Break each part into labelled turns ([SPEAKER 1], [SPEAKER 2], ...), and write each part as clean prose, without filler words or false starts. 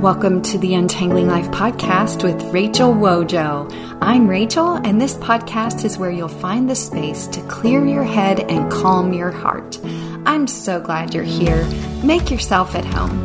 [SPEAKER 1] Welcome to the Untangling Life podcast with Rachel Wojo. I'm Rachel, and this podcast is where you'll find the space to clear your head and calm your heart. I'm so glad you're here. Make yourself at home.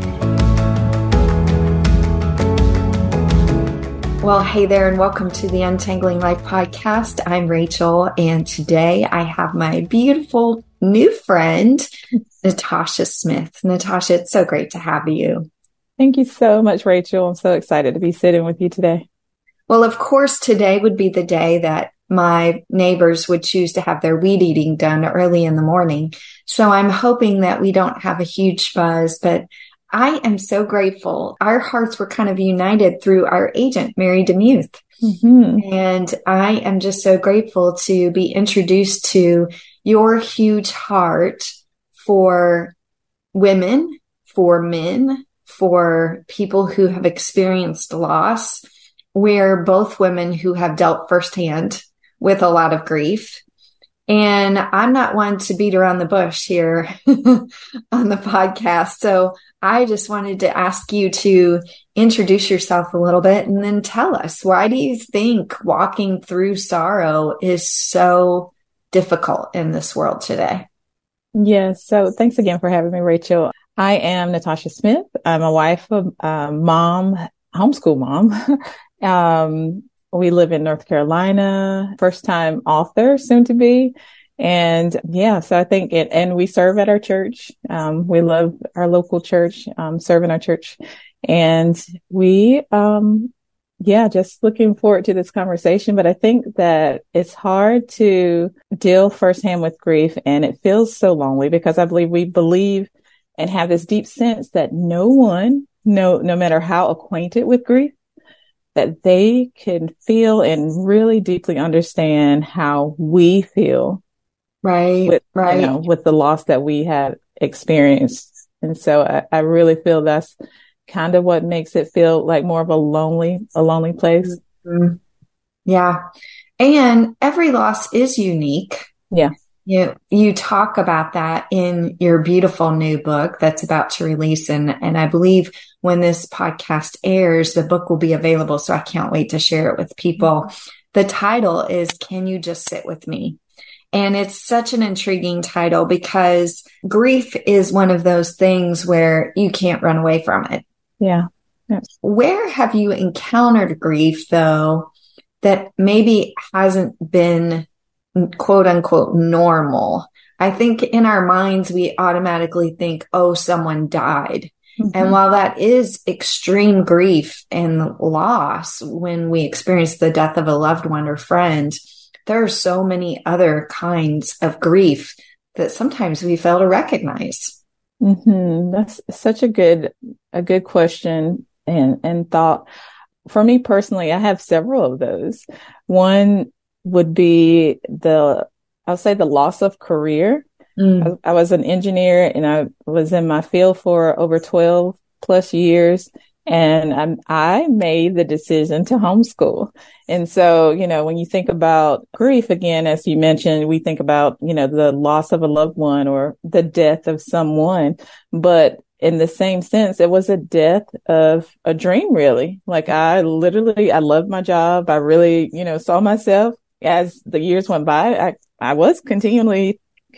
[SPEAKER 1] Well, hey there, and welcome to the Untangling Life podcast. I'm Rachel, and today I have my beautiful new friend, Natasha Smith. Natasha, it's so great to have you.
[SPEAKER 2] Thank you so much, Rachel. I'm so excited to be sitting with you today.
[SPEAKER 1] Well, of course, today would be the day that my neighbors would choose to have their weed eating done early in the morning. So I'm hoping that we don't have a huge buzz, but I am so grateful. Our hearts were kind of united through our agent, Mary DeMuth. Mm-hmm. And I am just so grateful to be introduced to your huge heart for women, for men, for people who have experienced loss. We're both women who have dealt firsthand with a lot of grief. And I'm not one to beat around the bush here on the podcast. So I just wanted to ask you to introduce yourself a little bit and then tell us, why do you think walking through sorrow is so difficult in this world today?
[SPEAKER 2] Yes. So thanks again for having me, Rachel. I am Natasha Smith. I'm a wife, mom, homeschool mom. We live in North Carolina, first time author, soon to be. And yeah, so I think and we serve at our church. We love our local church, serve in our church. And we, just looking forward to this conversation. But I think that it's hard to deal firsthand with grief, and it feels so lonely because I believe we believe and have this deep sense that no one, no matter how acquainted with grief, that they can feel and really deeply understand how we feel.
[SPEAKER 1] Right.
[SPEAKER 2] With the loss that we had experienced. And so I really feel that's kind of what makes it feel like more of a lonely place.
[SPEAKER 1] Mm-hmm. Yeah. And every loss is unique.
[SPEAKER 2] Yeah.
[SPEAKER 1] You talk about that in your beautiful new book that's about to release. And I believe when this podcast airs, the book will be available. So I can't wait to share it with people. The title is Can You Just Sit With Me? And it's such an intriguing title because grief is one of those things where you can't run away from it.
[SPEAKER 2] Yeah. Yes.
[SPEAKER 1] Where have you encountered grief, though, that maybe hasn't been quote unquote normal? I think in our minds, we automatically think, oh, someone died. Mm-hmm. And while that is extreme grief and loss when we experience the death of a loved one or friend, there are so many other kinds of grief that sometimes we fail to recognize.
[SPEAKER 2] Mm-hmm. That's such a good question and thought. For me personally, I have several of those. One would be I'll say the loss of career. I was an engineer and I was in my field for over 12 plus years. And I made the decision to homeschool. And so, when you think about grief, again, as you mentioned, we think about, the loss of a loved one or the death of someone. But in the same sense, it was a death of a dream, really. Like I loved my job. I really, saw myself as the years went by. I was continuing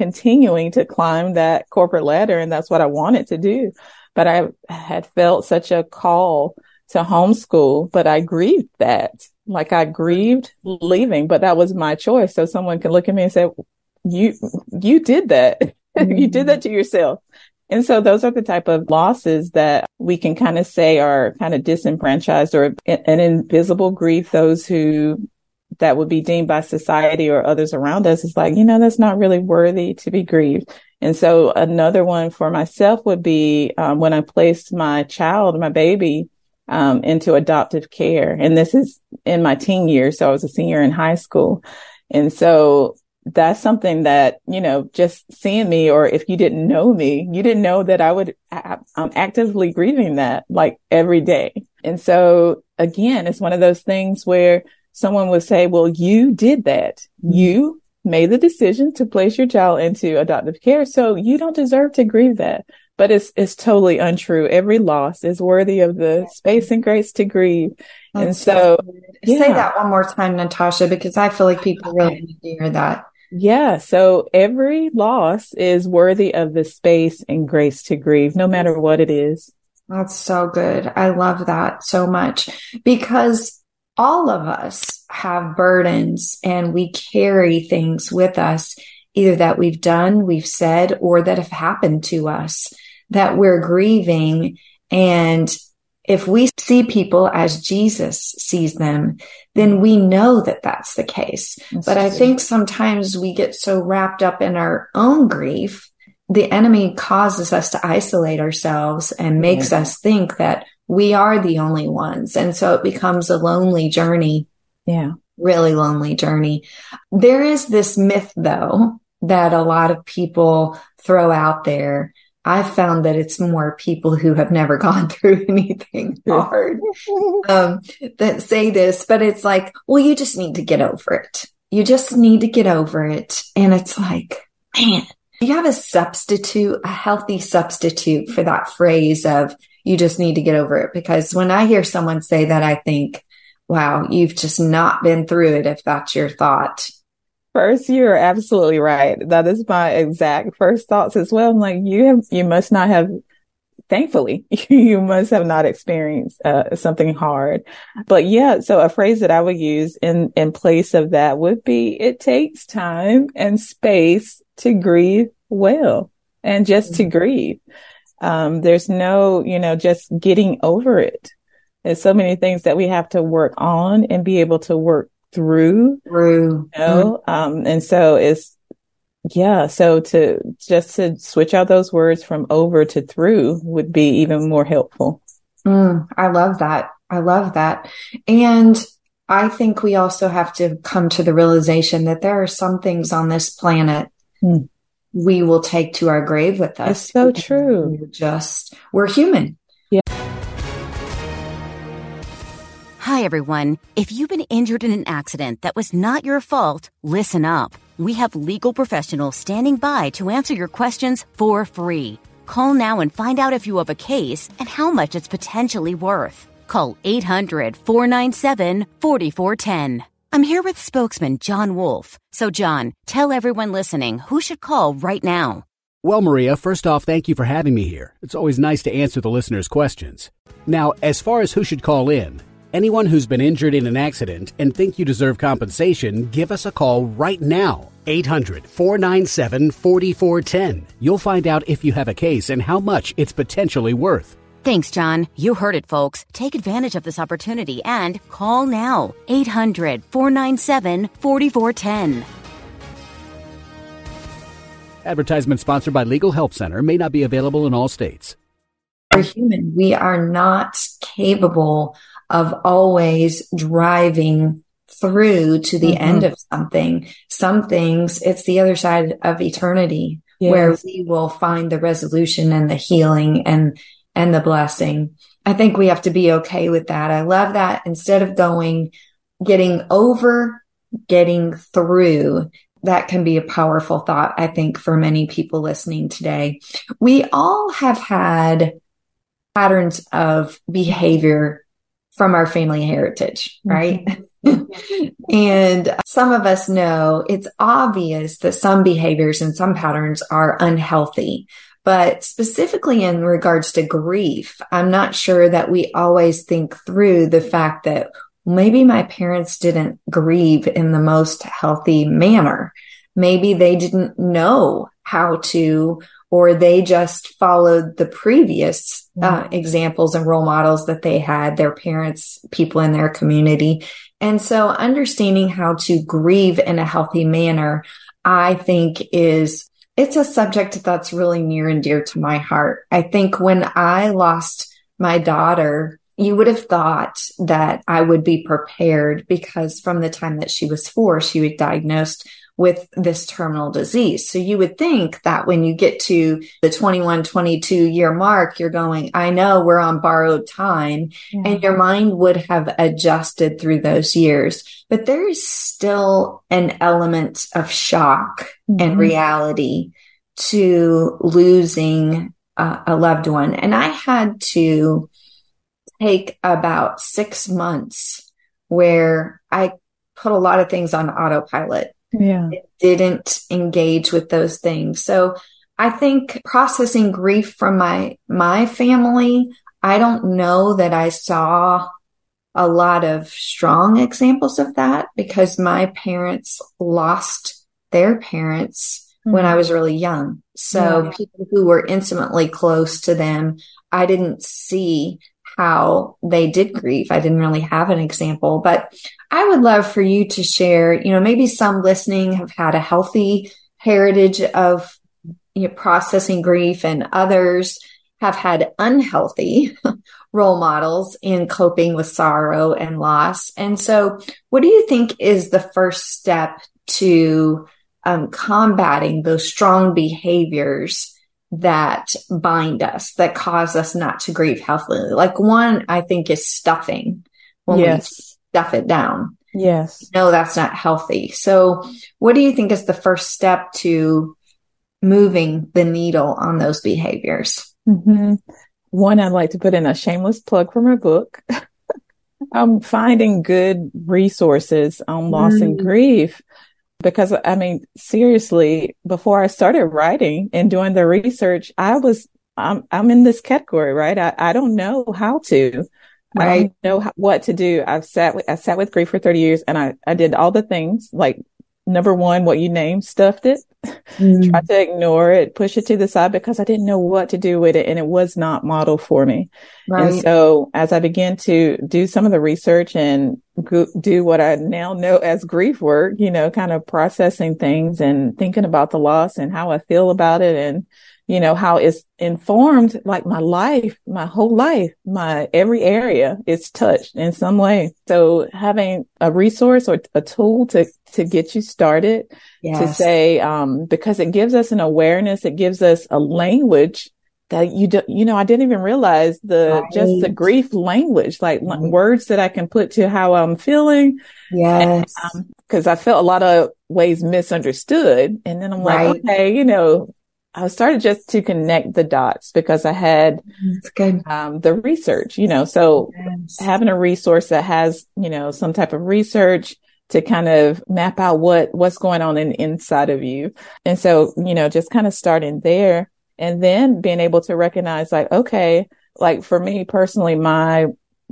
[SPEAKER 2] to climb that corporate ladder, and that's what I wanted to do. But I had felt such a call to homeschool, but I grieved that. Like I grieved leaving, but that was my choice. So someone can look at me and say, you did that. Mm-hmm. You did that to yourself. And so those are the type of losses that we can kind of say are kind of disenfranchised or an invisible grief. Those that would be deemed by society or others around us is like, that's not really worthy to be grieved. And so another one for myself would be when I placed my baby, into adoptive care. And this is in my teen years. So I was a senior in high school. And so that's something that, just seeing me, or if you didn't know me, you didn't know that I'm actively grieving that like every day. And so again, it's one of those things where someone would say, well, you did that. You made the decision to place your child into adoptive care. So you don't deserve to grieve that. but it's totally untrue. Every loss is worthy of the space and grace to grieve.
[SPEAKER 1] That's
[SPEAKER 2] and so,
[SPEAKER 1] Say that one more time, Natasha, because I feel like people really need to hear that.
[SPEAKER 2] Yeah. So every loss is worthy of the space and grace to grieve, no matter what it is.
[SPEAKER 1] That's so good. I love that so much, because all of us have burdens and we carry things with us, either that we've done, we've said, or that have happened to us that we're grieving. And if we see people as Jesus sees them, then we know that that's the case. But I think sometimes we get so wrapped up in our own grief, the enemy causes us to isolate ourselves and makes us think that we are the only ones. And so it becomes a lonely journey.
[SPEAKER 2] Yeah.
[SPEAKER 1] Really lonely journey. There is this myth, though, that a lot of people throw out there. I've found that it's more people who have never gone through anything hard that say this, but it's like, well, you just need to get over it. You just need to get over it. And it's like, man, you have a substitute, a healthy substitute for that phrase of you just need to get over it. Because when I hear someone say that, I think, wow, you've just not been through it if that's your thought.
[SPEAKER 2] First, you're absolutely right. That is my exact first thoughts as well. I'm like, you must not have, thankfully, you must have not experienced something hard. But yeah, so a phrase that I would use in place of that would be, it takes time and space to grieve well, and just to grieve. There's no, just getting over it. There's so many things that we have to work on and be able to work through. And so so to switch out those words from over to through would be even more helpful.
[SPEAKER 1] I love that. And I think we also have to come to the realization that there are some things on this planet we will take to our grave with us.
[SPEAKER 2] It's so true.
[SPEAKER 1] We're human.
[SPEAKER 2] Yeah.
[SPEAKER 3] Hi, everyone. If you've been injured in an accident that was not your fault, listen up. We have legal professionals standing by to answer your questions for free. Call now and find out if you have a case and how much it's potentially worth. Call 800-497-4410. I'm here with spokesman John Wolf. So, John, tell everyone listening who should call right now.
[SPEAKER 4] Well, Maria, first off, thank you for having me here. It's always nice to answer the listeners' questions. Now, as far as who should call in, anyone who's been injured in an accident and think you deserve compensation, give us a call right now. 800-497-4410. You'll find out if you have a case and how much it's potentially worth.
[SPEAKER 3] Thanks, John. You heard it, folks. Take advantage of this opportunity and call now. 800-497-4410.
[SPEAKER 4] Advertisement sponsored by Legal Help Center. May not be available in all states.
[SPEAKER 1] We're human. We are not capable of always driving through to the end of something. Some things, it's the other side of eternity where we will find the resolution and the healing and the blessing. I think we have to be okay with that. I love that. Instead of getting over, getting through, that can be a powerful thought, I think, for many people listening today. We all have had patterns of behavior from our family heritage, right? And some of us know it's obvious that some behaviors and some patterns are unhealthy. But specifically in regards to grief, I'm not sure that we always think through the fact that maybe my parents didn't grieve in the most healthy manner. Maybe they didn't know how to, or they just followed the previous examples and role models that they had, their parents, people in their community. And so understanding how to grieve in a healthy manner, I think it's a subject that's really near and dear to my heart. I think when I lost my daughter, you would have thought that I would be prepared, because from the time that she was 4, she was diagnosed with this terminal disease. So you would think that when you get to the 21, 22 year mark, you're going, I know we're on borrowed time, and your mind would have adjusted through those years. But there is still an element of shock and reality to losing a loved one. And I had to take about 6 months where I put a lot of things on autopilot.
[SPEAKER 2] Yeah.
[SPEAKER 1] It didn't engage with those things. So I think processing grief from my family, I don't know that I saw a lot of strong examples of that because my parents lost their parents when I was really young. So people who were intimately close to them, I didn't see how they did grieve. I didn't really have an example, but I would love for you to share, maybe some listening have had a healthy heritage of processing grief and others have had unhealthy role models in coping with sorrow and loss. And so what do you think is the first step to combating those strong behaviors that bind us, that cause us not to grieve healthily? Like one, I think, is stuffing when we stuff it down.
[SPEAKER 2] Yes.
[SPEAKER 1] No, that's not healthy. So what do you think is the first step to moving the needle on those behaviors?
[SPEAKER 2] Mm-hmm. One, I'd like to put in a shameless plug for my book. I'm finding good resources on loss and grief because, seriously, before I started writing and doing the research, I'm in this category, right? I don't know how to. Right. I don't know what to do. I sat with grief for 30 years and I did all the things like number one, what you named, stuffed it, tried to ignore it, push it to the side because I didn't know what to do with it. And it was not modeled for me. Right. And so as I began to do some of the research and do what I now know as grief work, kind of processing things and thinking about the loss and how I feel about it and, how it's informed like my life, my whole life, my every area is touched in some way. So having a resource or a tool to get you started, to say, because it gives us an awareness, it gives us a language that I didn't even realize just the grief language, like words that I can put to how I'm feeling.
[SPEAKER 1] Yes.
[SPEAKER 2] Cause I felt a lot of ways misunderstood. And then I'm like, okay, I started just to connect the dots because I had the research, so having a resource that has, some type of research to kind of map out what's going on inside of you. And so, just kind of starting there and then being able to recognize like, okay, like for me personally, my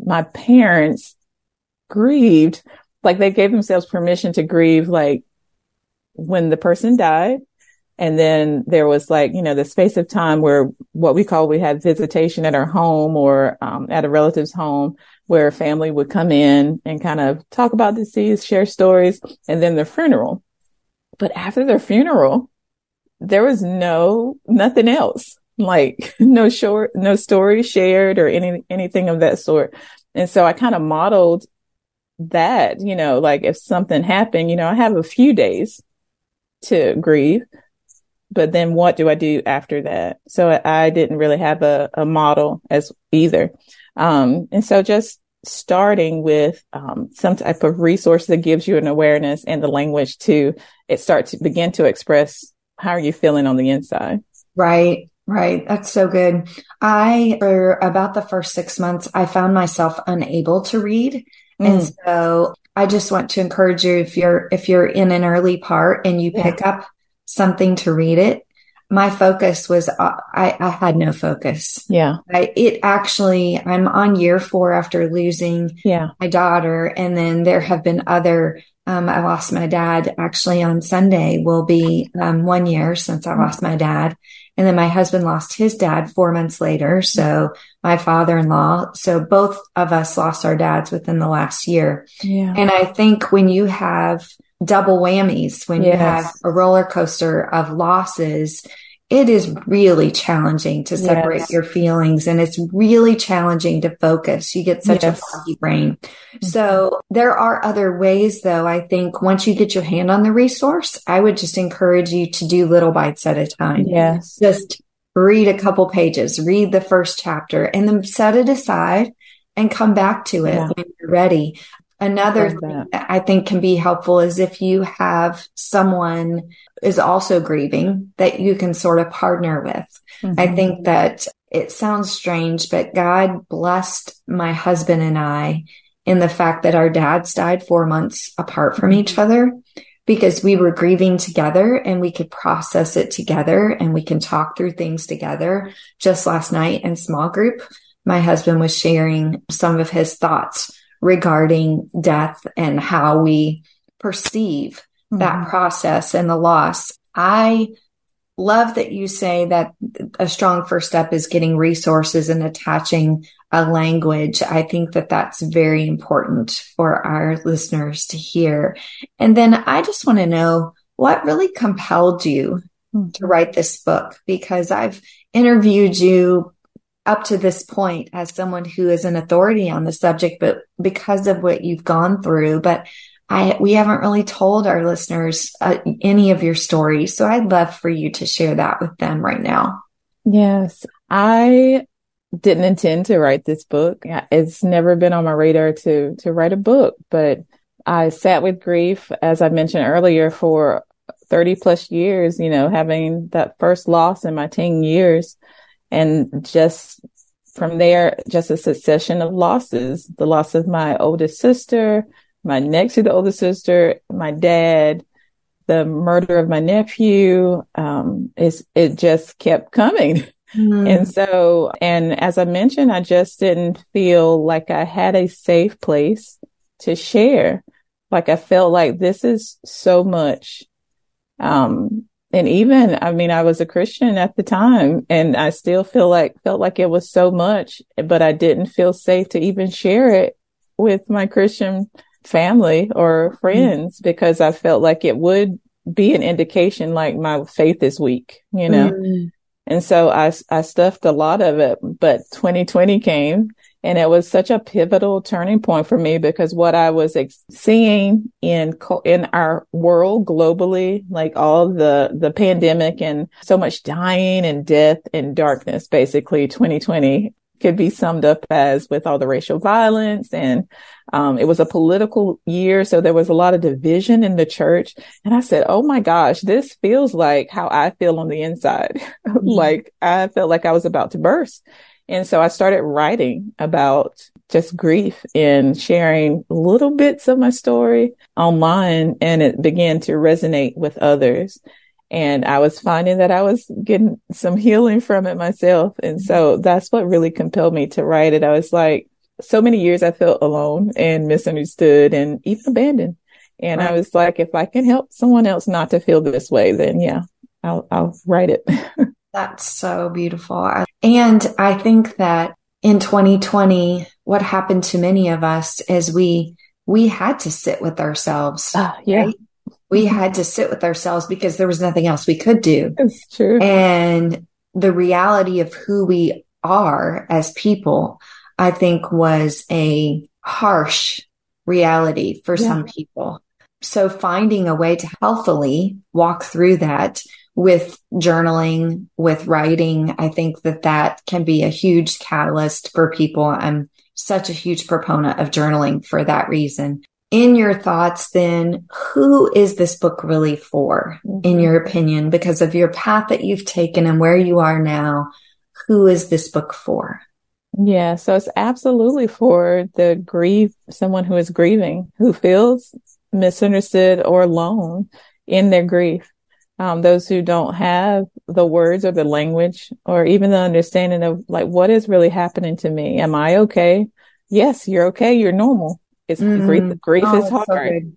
[SPEAKER 2] parents grieved, like they gave themselves permission to grieve, like when the person died. And then there was like, the space of time where we had visitation at our home or at a relative's home where a family would come in and kind of talk about the deceased, share stories, and then their funeral. But after their funeral, there was nothing else, like no story shared or anything of that sort. And so I kind of modeled that, like if something happened, I have a few days to grieve. But then what do I do after that? So I didn't really have a model as either. And so just starting with some type of resource that gives you an awareness and the language to start to begin to express how are you feeling on the inside.
[SPEAKER 1] Right. That's so good. For about the first 6 months, I found myself unable to read. And so I just want to encourage you, if you're in an early part and you pick up something to read it, my focus was, I had no focus.
[SPEAKER 2] Yeah.
[SPEAKER 1] I'm on year 4 after losing my daughter. And then there have been other, I lost my dad actually on Sunday will be 1 year since I lost my dad. And then my husband lost his dad 4 months later. So my father-in-law, so both of us lost our dads within the last year. Yeah. And I think when you have double whammies, when you have a roller coaster of losses, it is really challenging to separate your feelings, and it's really challenging to focus. You get such a foggy brain. So there are other ways, though. I think once you get your hand on the resource, I would just encourage you to do little bites at a time.
[SPEAKER 2] Yes.
[SPEAKER 1] Just read a couple pages, read the first chapter, and then set it aside and come back to it when you're ready. Another thing that I think can be helpful is if you have someone is also grieving that you can sort of partner with. Mm-hmm. I think that it sounds strange, but God blessed my husband and I in the fact that our dads died 4 months apart from each other, because we were grieving together and we could process it together and we can talk through things together. Just last night in small group, my husband was sharing some of his thoughts regarding death and how we perceive that process and the loss. I love that you say that a strong first step is getting resources and attaching a language. I think that that's very important for our listeners to hear. And then I just want to know what really compelled you to write this book, because I've interviewed you up to this point as someone who is an authority on the subject, but because of what you've gone through, we haven't really told our listeners any of your stories. So I'd love for you to share that with them right now.
[SPEAKER 2] Yes, I didn't intend to write this book. It's never been on my radar to write a book, but I sat with grief, as I mentioned earlier, for 30 plus years, having that first loss in my teen years. And just from there, just a succession of losses, the loss of my oldest sister, my next to the oldest sister, my dad, the murder of my nephew. It just kept coming. And as I mentioned, I just didn't feel like I had a safe place to share. Like I felt like this is so much. And even, I was a Christian at the time, and I still felt like it was so much, but I didn't feel safe to even share it with my Christian family or friends, because I felt like it would be an indication like my faith is weak, And so I stuffed a lot of it, but 2020 came, and it was such a pivotal turning point for me, because what I was seeing in our world globally, like all the pandemic and so much dying and death and darkness, basically 2020 could be summed up as, with all the racial violence, and it was a political year. So there was a lot of division in the church. And I said, oh my gosh, this feels like how I feel on the inside. Like I felt like I was about to burst. And so I started writing about just grief and sharing little bits of my story online, and it began to resonate with others. And I was finding that I was getting some healing from it myself. And so that's what really compelled me to write it. I was like, so many years I felt alone and misunderstood and even abandoned. And I was like, if I can help someone else not to feel this way, then yeah, I'll write it.
[SPEAKER 1] That's so beautiful. And I think that in 2020, what happened to many of us is we had to sit with ourselves.
[SPEAKER 2] Yeah.
[SPEAKER 1] Right? We had to sit with ourselves because there was nothing else we could do.
[SPEAKER 2] It's true.
[SPEAKER 1] And the reality of who we are as people, I think, was a harsh reality for some people. So finding a way to healthily walk through that with journaling, with writing, I think that can be a huge catalyst for people. I'm such a huge proponent of journaling for that reason. In your thoughts, then, who is this book really for, in your opinion, because of your path that you've taken and where you are now? Who is this book for?
[SPEAKER 2] Yeah, so it's absolutely for someone who is grieving, who feels misunderstood or alone in their grief. Those who don't have the words or the language or even the understanding of like, what is really happening to me? Am I okay? Yes, you're okay. You're normal. It's grief is hard,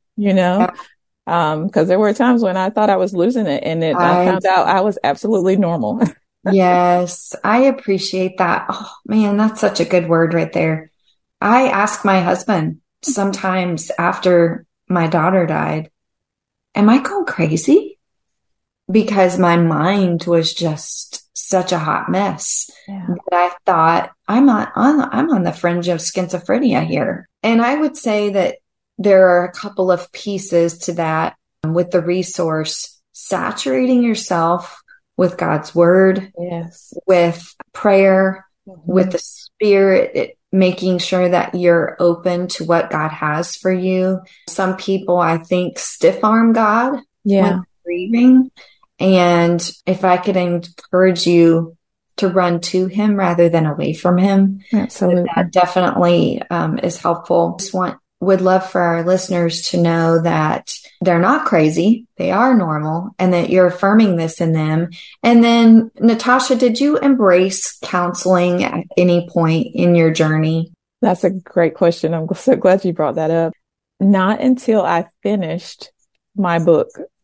[SPEAKER 2] because there were times when I thought I was losing it, and I found out I was absolutely normal.
[SPEAKER 1] Yes, I appreciate that. Oh man, that's such a good word right there. I ask my husband sometimes after my daughter died, am I going crazy? Because my mind was just such a hot mess that I thought I'm on the fringe of schizophrenia here. And I would say that there are a couple of pieces to that with the resource, saturating yourself with God's word, with prayer, with the Spirit, making sure that you're open to what God has for you. Some people, I think, stiff arm God when grieving. And if I could encourage you to run to him rather than away from him,
[SPEAKER 2] absolutely,
[SPEAKER 1] that definitely is helpful. Would love for our listeners to know that they're not crazy. They are normal, and that you're affirming this in them. And then, Natasha, did you embrace counseling at any point in your journey?
[SPEAKER 2] That's a great question. I'm so glad you brought that up. Not until I finished my book.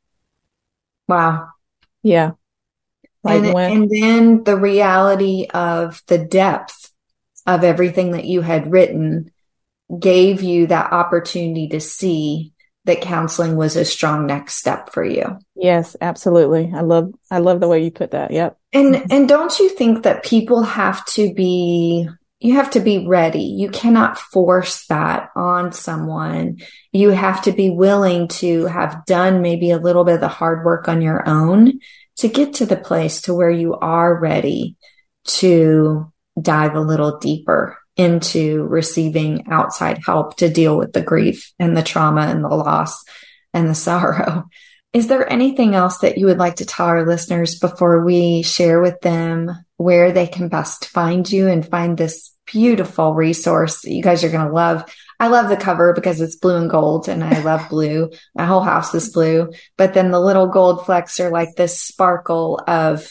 [SPEAKER 1] Wow.
[SPEAKER 2] Yeah.
[SPEAKER 1] And then the reality of the depth of everything that you had written gave you that opportunity to see that counseling was a strong next step for you.
[SPEAKER 2] Yes, absolutely. I love the way you put that. Yep.
[SPEAKER 1] And don't you think that people have to be ready. You cannot force that on someone. You have to be willing to have done maybe a little bit of the hard work on your own to get to the place to where you are ready to dive a little deeper into receiving outside help to deal with the grief and the trauma and the loss and the sorrow. Is there anything else that you would like to tell our listeners before we share with them where they can best find you and find this beautiful resource that you guys are going to love? I love the cover because it's blue and gold, and I love blue. My whole house is blue. But then the little gold flecks are like this sparkle of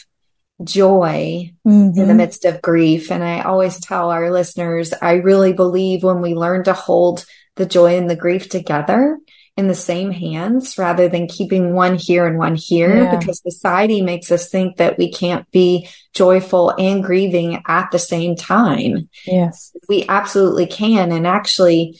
[SPEAKER 1] joy in the midst of grief. And I always tell our listeners, I really believe when we learn to hold the joy and the grief together in the same hands rather than keeping one here and one here, because society makes us think that we can't be joyful and grieving at the same time.
[SPEAKER 2] Yes,
[SPEAKER 1] we absolutely can. And actually,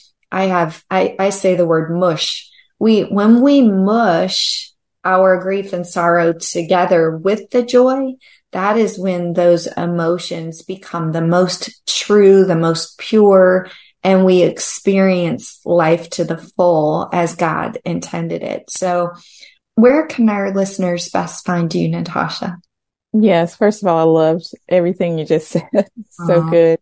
[SPEAKER 1] I say the word mush. When we mush our grief and sorrow together with the joy, that is when those emotions become the most true, the most pure, and we experience life to the full as God intended it. So where can our listeners best find you, Natasha?
[SPEAKER 2] Yes. First of all, I loved everything you just said. So good.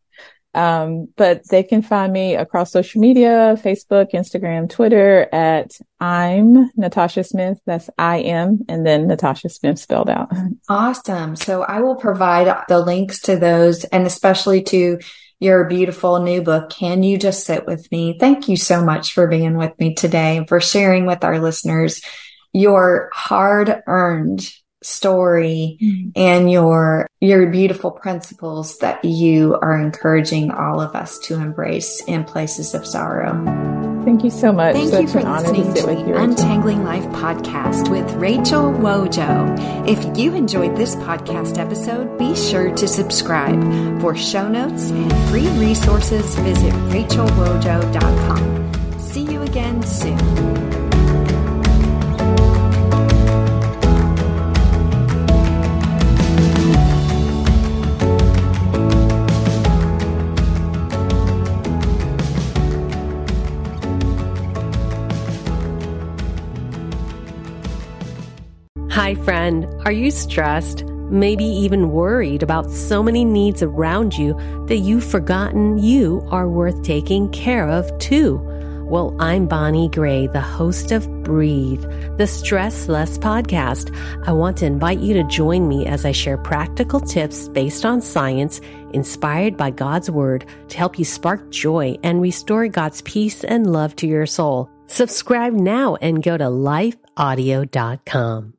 [SPEAKER 2] But they can find me across social media, Facebook, Instagram, Twitter at I'm Natasha Smith. That's I-M and then Natasha Smith spelled out.
[SPEAKER 1] Awesome. So I will provide the links to those, and especially to your beautiful new book, Can You Just Sit With Me? Thank you so much for being with me today and for sharing with our listeners your hard-earned story and your beautiful principles that you are encouraging all of us to embrace in places of sorrow.
[SPEAKER 2] Thank you so much.
[SPEAKER 3] Thank you for listening to the Untangling Life podcast with Rachel Wojo. If you enjoyed this podcast episode, be sure to subscribe. For show notes and free resources, visit rachelwojo.com. See you again soon.
[SPEAKER 5] Hi, friend. Are you stressed? Maybe even worried about so many needs around you that you've forgotten you are worth taking care of too? Well, I'm Bonnie Gray, the host of Breathe, the Stress Less podcast. I want to invite you to join me as I share practical tips based on science, inspired by God's Word, to help you spark joy and restore God's peace and love to your soul. Subscribe now and go to lifeaudio.com.